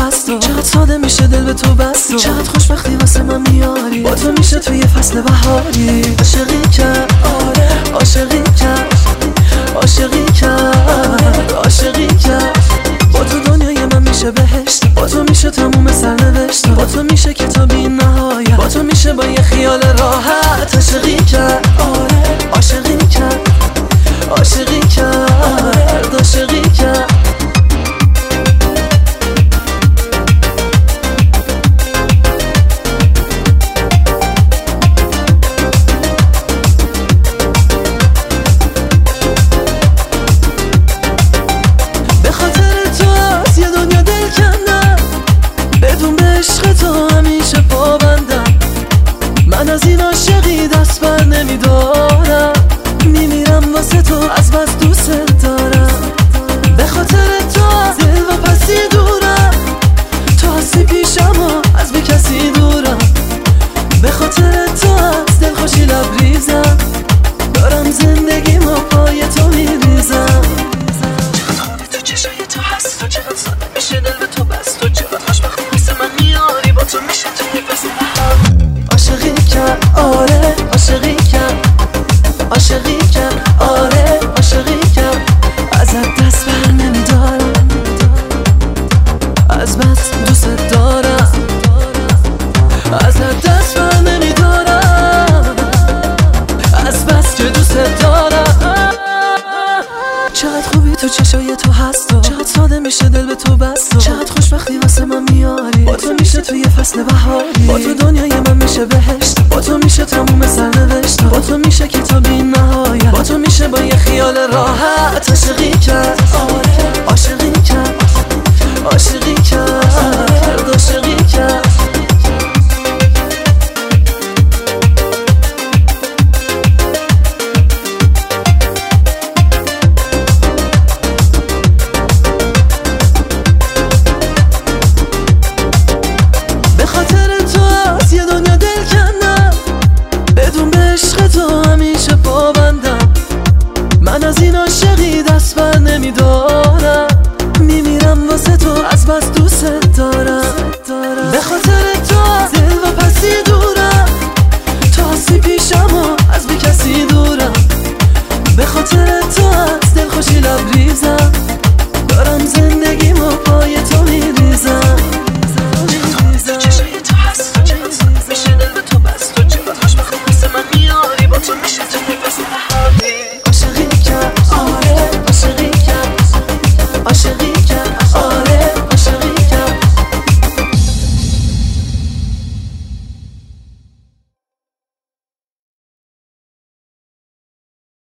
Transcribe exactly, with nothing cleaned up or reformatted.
هست و چقدر ساده میشه دل به تو بست و چقدر خوشبختی واسه من میاری. با تو میشه توی فصل بهاری. عاشقی کرد آره عاشقی کرد عاشقی کرد عاشقی کرد. با تو دنیای من میشه بهشت. با تو میشه تموم سرنوشت. با تو میشه کتاب بی نهایت. با تو میشه با یه خیال راحت. عاشقی کرد آره عاشقی کرد عاشقی کرد عاشقی کرد. به خاطر تو از یه دنیا دل کندم. بدون به عشق تو همیشه پابندم. من از این عاشقی دست بر نمیدارم. میمیرم واسه تو از بس دوست دارم. به خاطر تو از دل و پسی دورم. تو هستی پیشم و از بی کسی دورم. به خاطر تو از دل خوشی لبریزم. دارم زندگیمو پای تو میریزم. چقدر خوبی تو چشای تو هست. تو چقدر ساده میشه دل به تو بست. تو چقدر خوشبختی واسه من میاری. با تو میشه توی فصل بهار. عاشقی کرد آره عاشقی کرد عاشقی کرد آره عاشقی کرد. ازت دست بر نمیدارم. از بس دوست دارم. ازت دست بر نمیدارم. از بس که دوست دارم. چقدر خوبی تو چشای تو هست و چقدر ساده میشه دل به تو بست و چقدر خوشبختی واسه من میاری. با تو میشه توی فصل بهاری. با تو دنیای من میشه بهشت. با تو میشه تموم سرنوشت. با تو میشه کتاب بی نهایت. با تو میشه با یه خیال راحت. عاشقی کرد آره